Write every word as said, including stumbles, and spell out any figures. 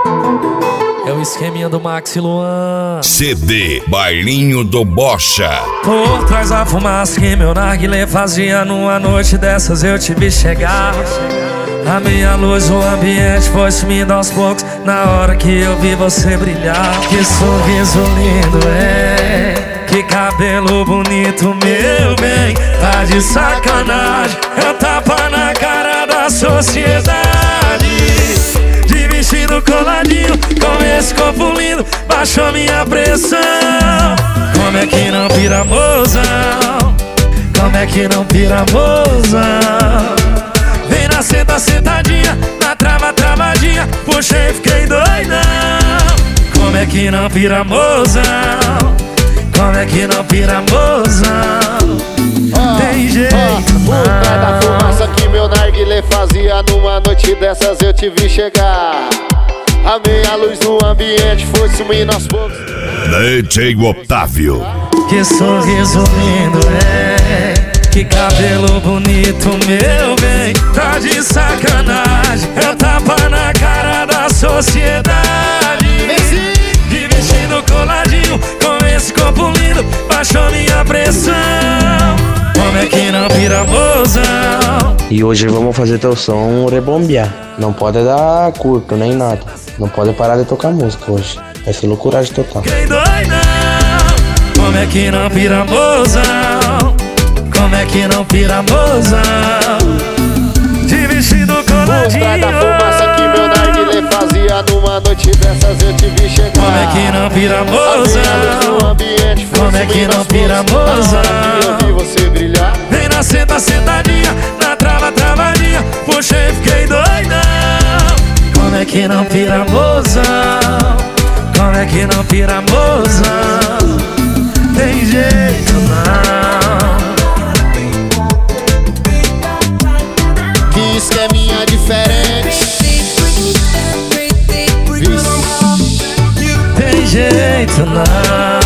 É o esqueminha do Max e Luan. C D Bailinho do Bocha. Por trás da fumaça que meu narguilé fazia, numa noite dessas eu te vi chegar. A minha luz, o ambiente foi sumindo aos poucos, na hora que eu vi você brilhar. Que sorriso lindo, é, que cabelo bonito, meu bem. Tá de sacanagem, é tapa na cara da sociedade. De vestido coladinho, com esse corpo lindo, baixou minha pressão. Como é que não pira, mozão? Como é que não pira, mozão? Vem na senta, sentadinha, na trava, travadinha, puxei, fiquei doidão. Como é que não pira, mozão? Como é que não pira, mozão? Tem jeito não. Por trás da fumaça que meu narguilé fazia, numa noite dessas eu te vi chegar. A meia luz no ambiente foi sumindo aos poucos. D J Otávio. Que sorriso lindo, é, que cabelo bonito, meu bem. Tá de sacanagem, é tapa na cara da sociedade. De vestido coladinho, com esse corpo lindo, baixou minha pressão. Como é que não pira, mozão? E hoje vamos fazer teu som rebombear. Não pode dar curto nem nada. Não pode parar de tocar música hoje. Vai ser loucuragem total. Fiquei doidão. Como é que não pira, mozão? Como é que não pira, mozão? De vestido coladinho. Por trás da fumaça que meu narguilé fazia, numa noite dessas eu te vi chegar. Como é que não pira, mozão? Como é que não pira, mozão? Eu vi você brilhar. Vem na senta, sentadinha, na trava, travadinha, puxei, fiquei doidão. Como é que não pira, mozão? Como é que não pira, mozão? Tem jeito não. Que esqueminha diferente. Tem jeito não.